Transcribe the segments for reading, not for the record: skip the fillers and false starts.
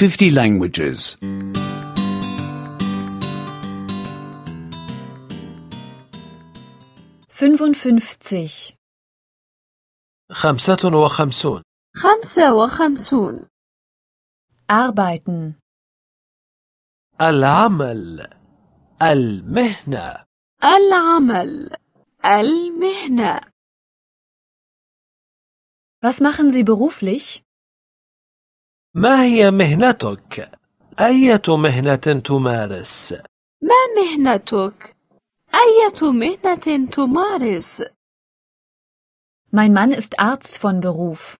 50 languages. 55. 55. 55. Arbeiten. العمل. المهنة. العمل. المهنة. Was machen Sie beruflich? ما هي مهنتك؟ أية مهنة تمارس؟ ما مهنتك؟ أية مهنة تمارس؟ Mein Mann ist Arzt von Beruf.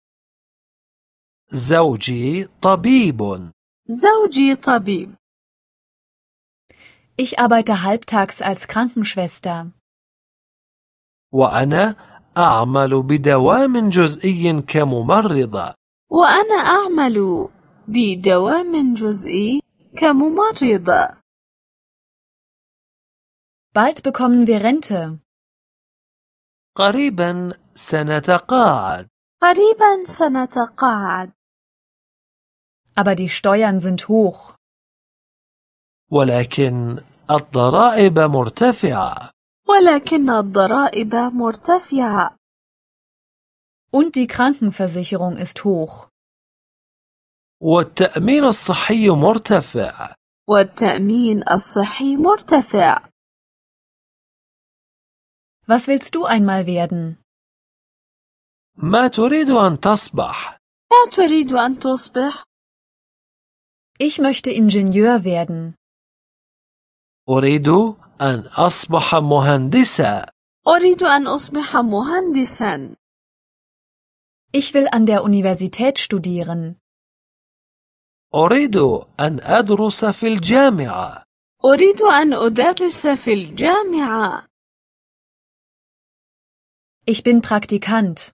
زوجي طبيب. زوجي طبيب. Ich arbeite halbtags als Krankenschwester. وأنا أعمل بدوام جزئي كممرضة. وأنا أعمل بدوام جزئي كممرضة. Bald bekommen wir Rente. قريبا سنتقاعد. قريبا سنتقاعد. Aber die Steuern sind hoch. ولكن الضرائب مرتفعة. ولكن الضرائب مرتفعة. Und die Krankenversicherung ist hoch. والتأمين الصحي مرتفع. والتأمين الصحي مرتفع. Was willst du einmal werden? ما تريد أن تصبح؟ ما تريد أن تصبح؟ Ich möchte Ingenieur werden. أريد أن أصبح مهندسا. أريد أن أصبح مهندسا. Ich will an der Universität studieren. أريد أن أدرس في الجامعة. أريد أن أدرس في الجامعة. Ich bin Praktikant.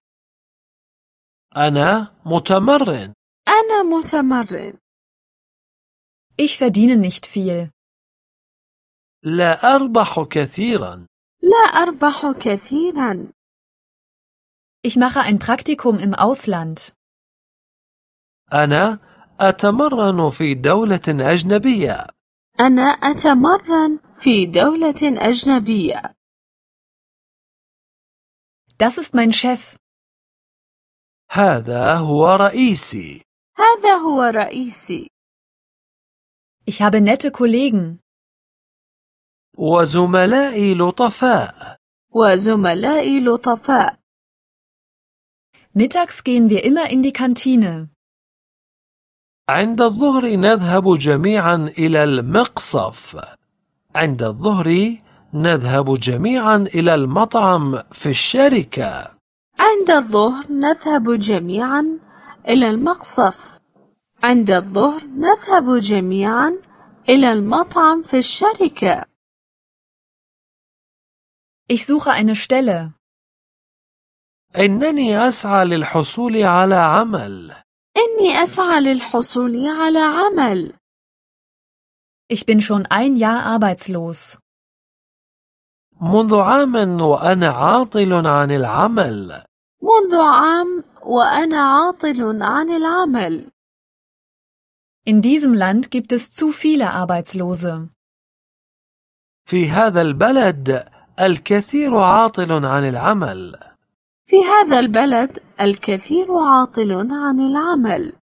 أنا متمرن. أنا متمرن. Ich verdiene nicht viel. لا أربح كثيرا. لا أربح كثيرا. Ich mache ein Praktikum im Ausland. أنا أتمرن في دولة أجنبية. أنا أتمرن في دولة أجنبية. Das ist mein Chef. هذا هو رئيسي. هذا هو رئيسي. Ich habe nette Kollegen. وزملائي لطفاء. وزملائي لطفاء. Mittags gehen wir immer in die Kantine. عند الظهر نذهب جميعا إلى المقصف. عند الظهر نذهب جميعا إلى المطعم في الشركة. عند الظهر نذهب جميعا إلى المقصف. عند الظهر نذهب جميعا إلى المطعم في الشركة. Ich suche eine Stelle. إنني أسعى للحصول على عمل. إني أسعى للحصول على عمل. Ich bin schon ein Jahr arbeitslos. منذ عام وأنا عاطل عن العمل. منذ عام وأنا عاطل عن العمل. In diesem Land gibt es zu viele Arbeitslose. في هذا البلد الكثير عاطل عن العمل. في هذا البلد الكثير عاطل عن العمل.